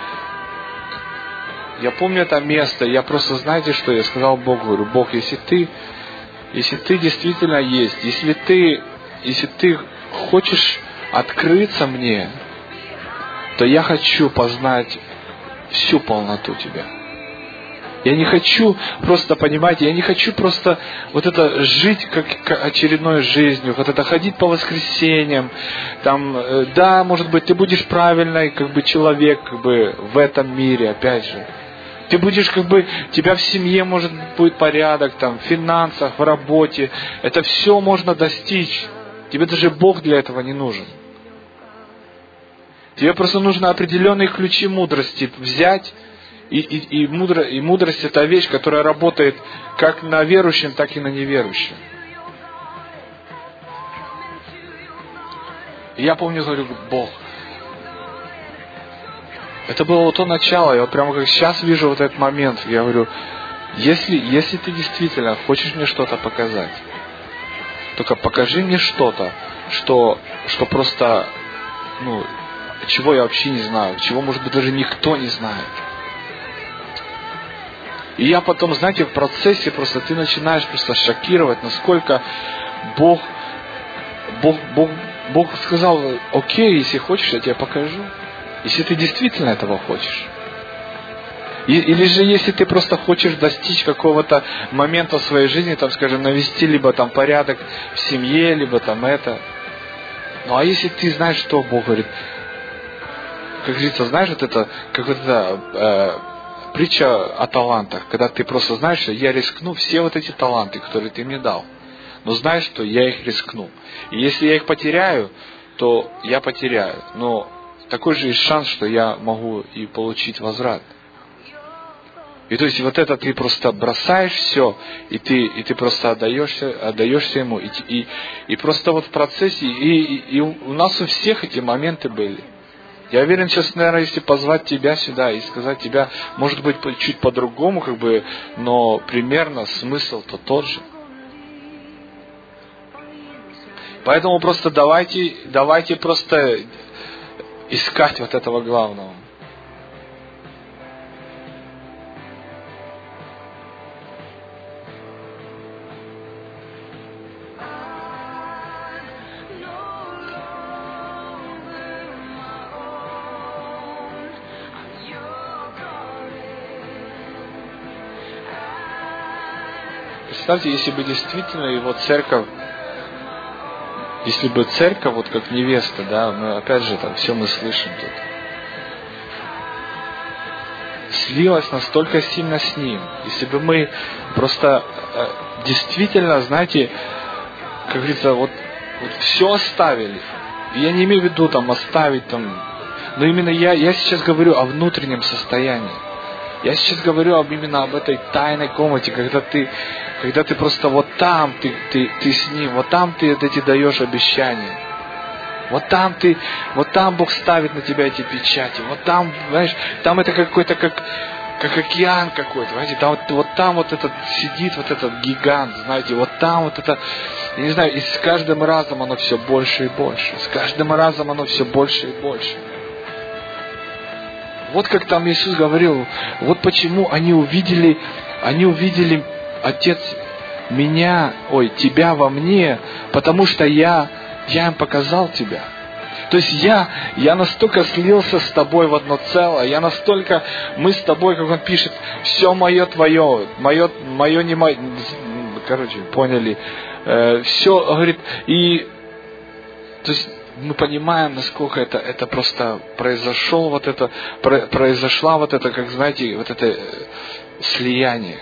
я помню это место, я просто, знаете что, я сказал Богу, говорю, Бог, если ты действительно есть, если ты хочешь открыться мне, то я хочу познать всю полноту Тебя. Я не хочу просто, понимаете, я не хочу просто вот это жить как очередной жизнью, вот это ходить по воскресеньям, да, может быть, ты будешь правильный, человек, в этом мире, опять же. Ты будешь, тебя в семье, может, будет порядок, в финансах, в работе. Это все можно достичь. Тебе даже Бог для этого не нужен. Тебе просто нужно определенные ключи мудрости взять. И мудрость — это вещь, которая работает как на верующем, так и на неверующем. И я помню, говорю, Бог, это было вот то начало, я вот прямо как сейчас вижу вот этот момент, я говорю, если ты действительно хочешь мне что-то показать, только покажи мне что-то, что просто, чего я вообще не знаю, чего, может быть, даже никто не знает. И я потом, знаете, в процессе просто ты начинаешь просто шокировать, насколько Бог сказал, окей, если хочешь, я тебе покажу. Если ты действительно этого хочешь. Или же если ты просто хочешь достичь какого-то момента в своей жизни, навести либо порядок в семье, либо это. А если ты знаешь, что Бог говорит, как говорится, знаешь, притча о талантах, когда ты просто знаешь, что я рискну все вот эти таланты, которые ты мне дал. Но знаешь, что я их рискну. И если я их потеряю, то я потеряю. Но такой же есть шанс, что я могу и получить возврат. И то есть вот это ты просто бросаешь все, и ты просто отдаешься ему. И просто вот в процессе, и у нас у всех эти моменты были. Я уверен, сейчас, наверное, если позвать тебя сюда и сказать тебя, может быть, чуть по-другому, но примерно смысл-то тот же. Поэтому просто давайте просто искать вот этого главного. Представьте, если бы действительно его церковь, если бы церковь, вот как невеста, да, мы опять же все мы слышим тут, слилась настолько сильно с Ним, если бы мы просто действительно, знаете, как говорится, вот все оставили. Я не имею в виду оставить но именно я сейчас говорю о внутреннем состоянии. Я сейчас говорю именно об этой тайной комнате, когда ты просто вот там, ты с Ним, вот там ты эти даешь обещания. Вот там Бог ставит на тебя эти печати. Вот там, знаешь, там это какой-то как океан какой-то, знаете, там вот этот сидит вот этот гигант, знаете, вот там вот это, я не знаю, и с каждым разом оно все больше и больше, с каждым разом оно все больше и больше. Вот как там Иисус говорил, вот почему они увидели, Отец, Тебя во мне, потому что я им показал Тебя. То есть я настолько слился с Тобой в одно целое, мы с Тобой, как Он пишет, все мое Твое, мое не мое, поняли, все, говорит, и, то есть, мы понимаем, насколько это просто произошла как знаете, вот это слияние.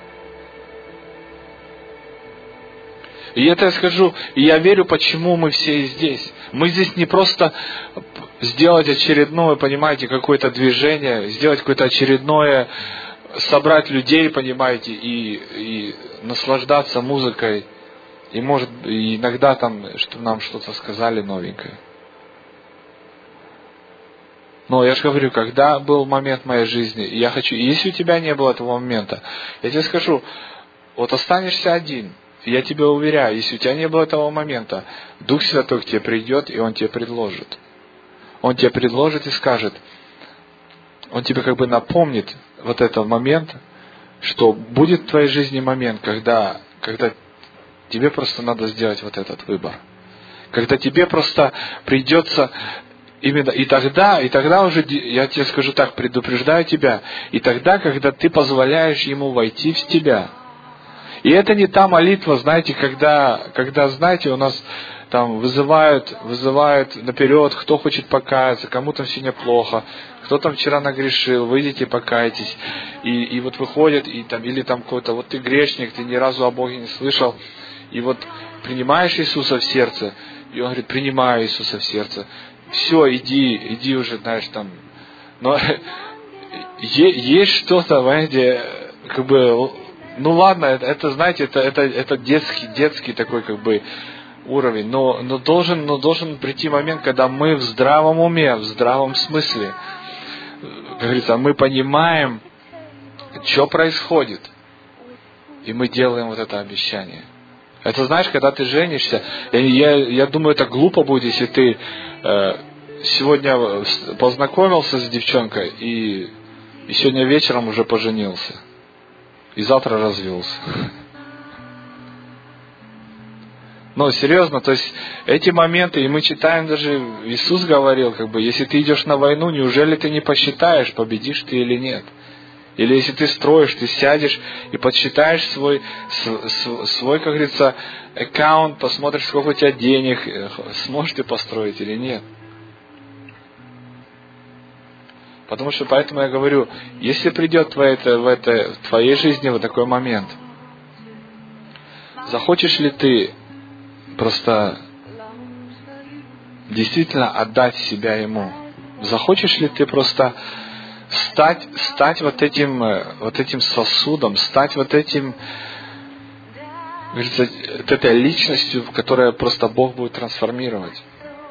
И это я скажу, и я верю, почему мы все здесь. Мы здесь не просто сделать очередное, понимаете, какое-то движение, сделать какое-то очередное, собрать людей, понимаете, и наслаждаться музыкой. И может и иногда чтобы нам что-то сказали новенькое. Но я же говорю, когда был момент в моей жизни, если у тебя не было этого момента, я тебе скажу, вот останешься один. Я тебя уверяю, если у тебя не было этого момента, Дух Святой к тебе придет, и Он тебе предложит. Он тебе предложит и скажет, Он тебе как бы напомнит вот этот момент, что будет в твоей жизни момент, когда тебе просто надо сделать вот этот выбор. Когда тебе просто придется именно, и тогда уже, я тебе скажу так, предупреждаю тебя, и тогда, когда ты позволяешь Ему войти в тебя. И это не та молитва, знаете, когда знаете, у нас там вызывают наперед, кто хочет покаяться, кому там сегодня плохо, кто там вчера нагрешил, выйдите, покайтесь. И вот выходят, или там какой-то, вот ты грешник, ты ни разу о Боге не слышал, и вот принимаешь Иисуса в сердце, и Он говорит, принимаю Иисуса в сердце. Все, иди уже, знаешь, там. Но есть что-то, знаете, как бы, ну ладно, это знаете, это детский такой как бы уровень, но должен прийти момент, когда мы в здравом уме, в здравом смысле, как говорится, мы понимаем, что происходит, и мы делаем вот это обещание. Это знаешь, когда ты женишься, я думаю, это глупо будет, если ты сегодня познакомился с девчонкой и сегодня вечером уже поженился. И завтра развелся. Но серьезно, то есть эти моменты, и мы читаем даже, Иисус говорил, как бы, если ты идешь на войну, неужели ты не посчитаешь, победишь ты или нет? Или если ты строишь, ты сядешь и подсчитаешь свой, как говорится, аккаунт, посмотришь, сколько у тебя денег, сможешь ты построить или нет. Потому что поэтому я говорю, если придет в твоей жизни вот такой момент, захочешь ли ты просто действительно отдать себя Ему? Захочешь ли ты просто стать вот этим сосудом, стать вот этим, говорится, вот этой личностью, которая просто Бог будет трансформировать?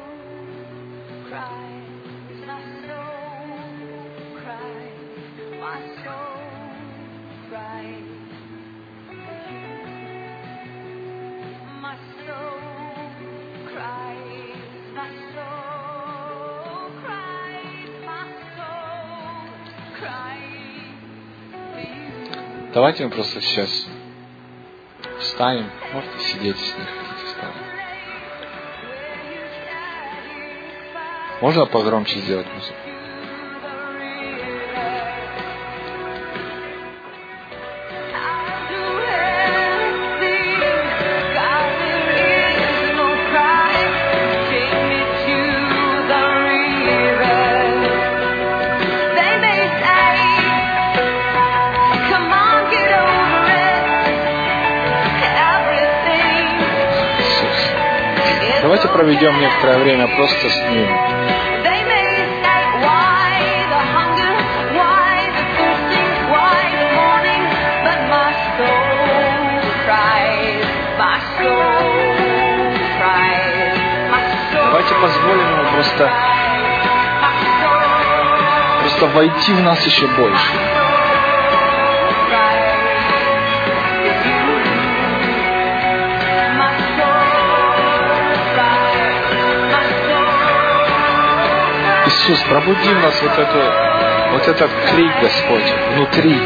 Давайте мы просто сейчас встанем. Можете сидеть, если не хотите встать. Можно погромче сделать музыку? Давайте проведем некоторое время просто с Ним. позволим Ему просто войти в нас еще больше. Иисус, пробуди в нас вот этот крик, Господь, внутри.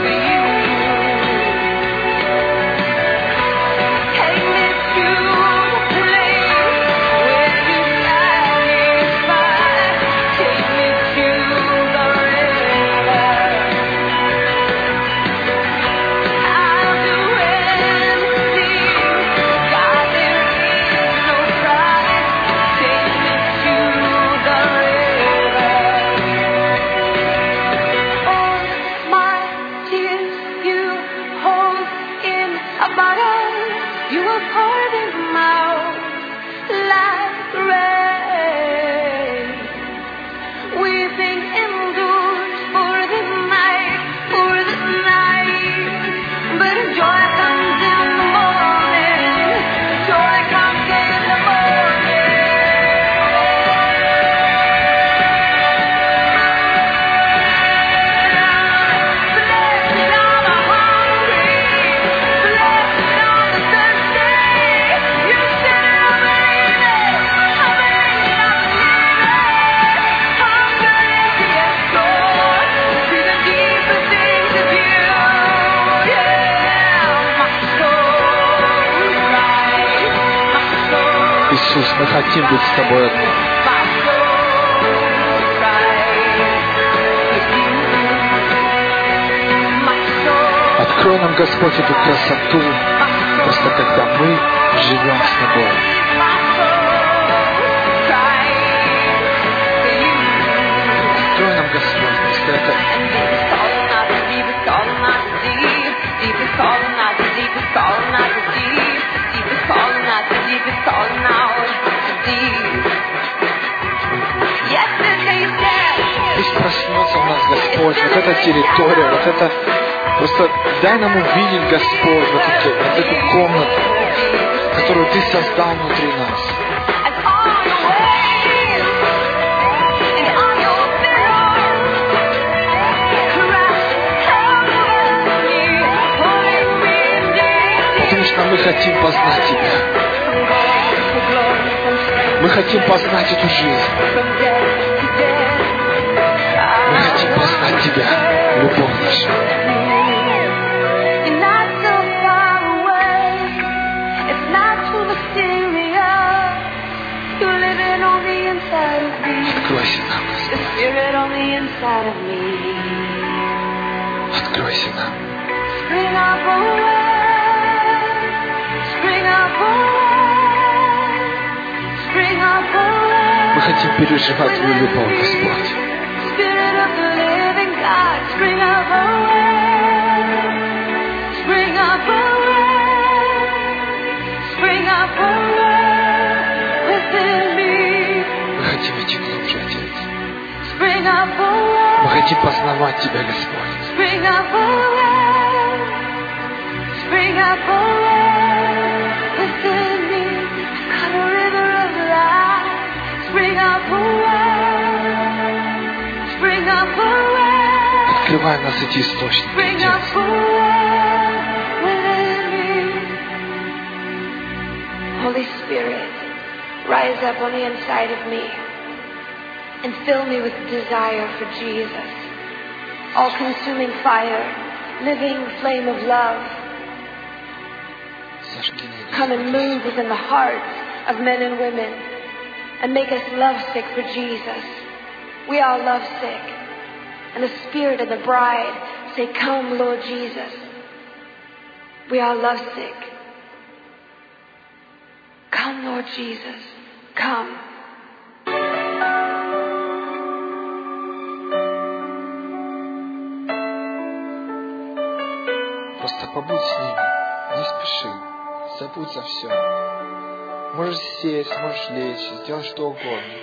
Иисус, мы хотим быть с Тобой одни. Открой нам, Господь, эту красоту, просто когда мы живем с Тобой. Открой нам, Господь, просто это. Пусть проснется у нас, Господь, вот эта территория, вот это... Просто дай нам увидеть, Господь, вот эту комнату, которую Ты создал внутри нас. Потому что мы хотим познать Тебя. Мы хотим познать эту жизнь. Мы хотим познать Тебя, любовь наша. Откройся нам, Господь. Откройся нам. Мы хотим переживать Твою любовь, Господь. Мы хотим идти глубже, Отец. Мы хотим познавать Тебя, Господь. Открывай нас эти источники, Отец. Holy Spirit, rise up on the inside of me and fill me with desire for Jesus, all-consuming fire, living flame of love. Come and move within the hearts of men and women and make us lovesick for Jesus. We are lovesick. And the Spirit and the bride say, come, Lord Jesus. We are lovesick. Come, Lord Jesus. Come. Просто побудь с ним, не спеши, забудь за все. Можешь сесть, можешь лечь, сделать что угодно.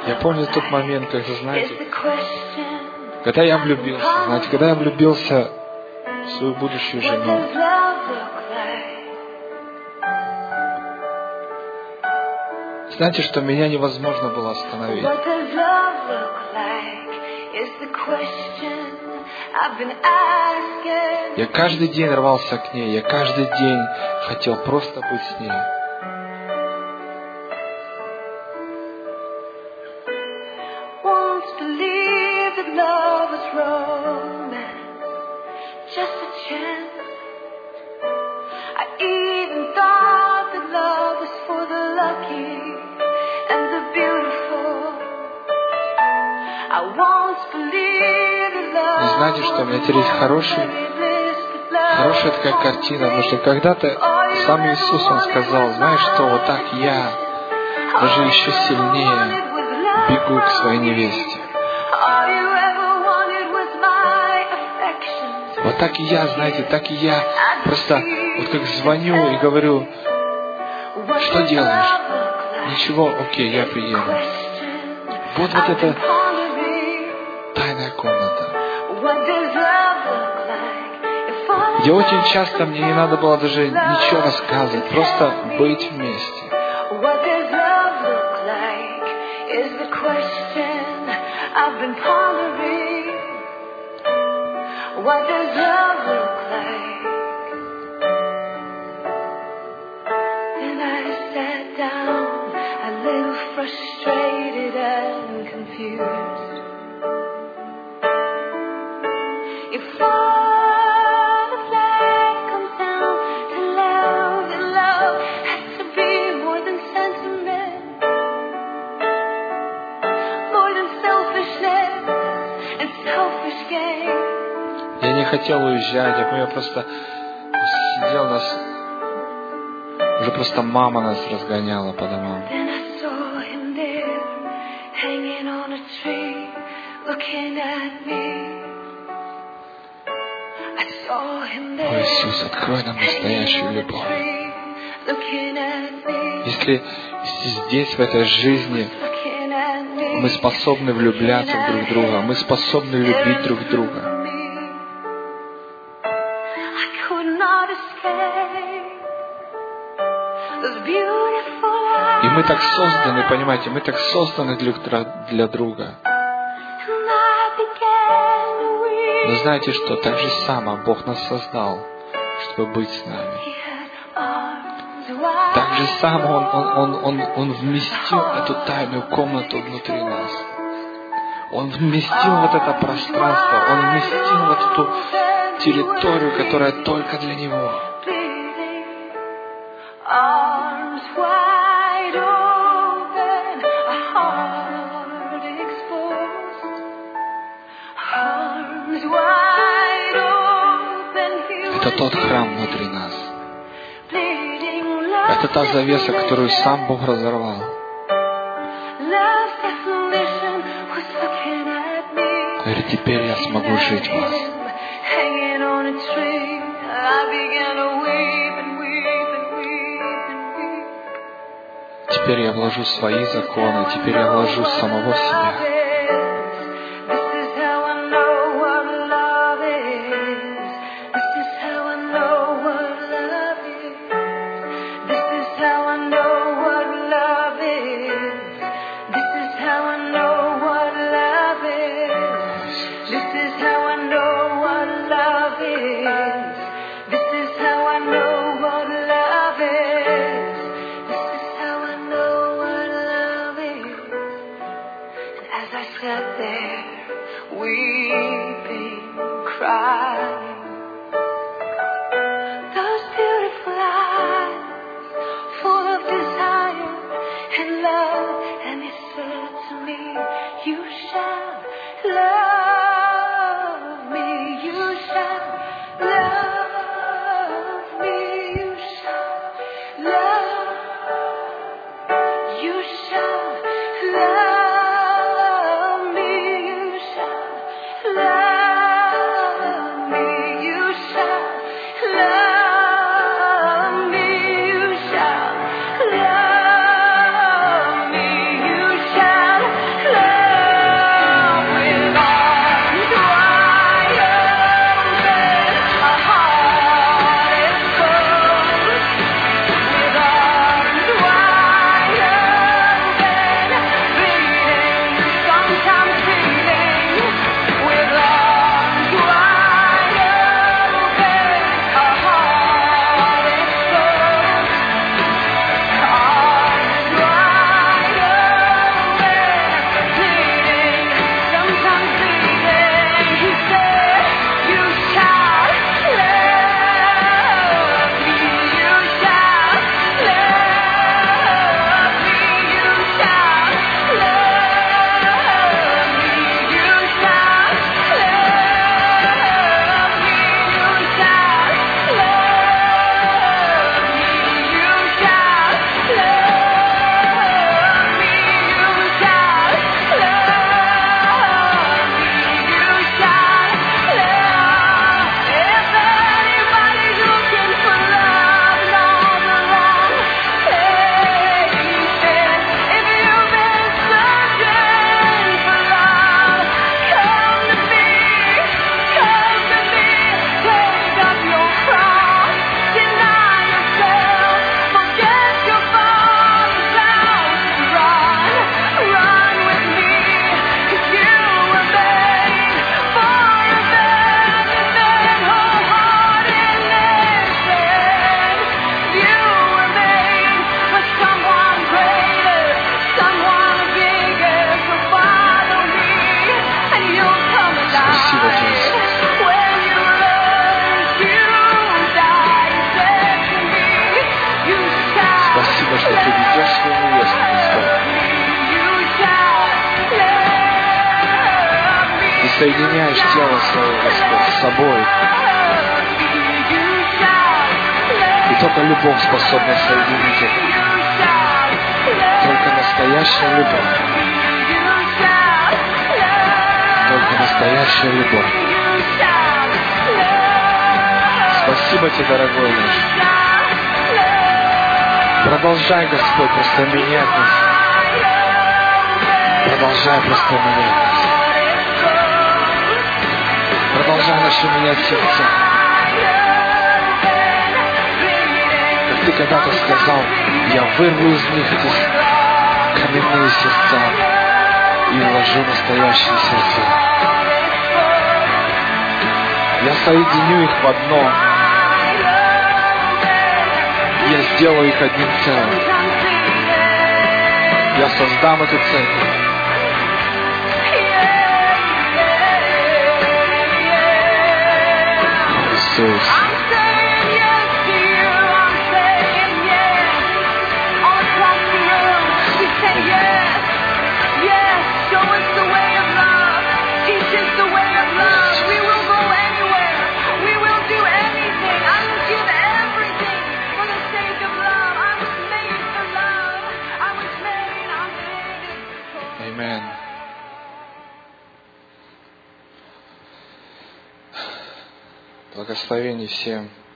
Я помню тот момент, когда, знаете, когда я влюбился, знаете, когда я влюбился в свою будущую жену. Знаете, что меня невозможно было остановить. Я каждый день рвался к ней, я каждый день хотел просто быть с ней. И знаете, что у меня теперь есть хорошая такая картина, потому что когда-то сам Иисус, Он сказал, знаешь что, вот так я даже еще сильнее бегу к своей невесте. Вот так и я, знаете, так и я просто вот как звоню и говорю, что делаешь? Ничего, окей, я приеду. Вот эта тайная комната. Где очень часто мне не надо было даже ничего рассказывать, просто быть вместе. Я не хотел уезжать, я просто сидел, уже просто мама нас разгоняла по домам. О, Иисус, открой нам настоящую любовь. Если здесь, в этой жизни, мы способны влюбляться в друг друга, мы способны любить друг друга. И мы так созданы, понимаете, мы так созданы для друга. Но знаете что? Так же само Бог нас создал, чтобы быть с нами. Так же само Он вместил эту тайную комнату внутри нас. Он вместил вот это пространство, Он вместил вот эту территорию, которая только для Него. Это тот храм внутри нас. Это та завеса, которую сам Бог разорвал. Говорит, теперь я смогу жить в вас. Теперь я вложу свои законы, теперь я вложу самого себя. соединяешь тело свое, Господь, с собой. И только любовь способна соединить это. Только настоящая любовь. Только настоящая любовь. Спасибо Тебе, дорогой наш. Продолжай, Господь, просто менять нас. Продолжай просто менять нас. Продолжай наши менять сердца. Как Ты когда-то сказал, я вырву из них эти каменные сердца и вложу настоящие сердца. Я соединю их в одно. Я сделаю их одним целым. Я создам эту церковь. Иисус. Amen. Благословений всем.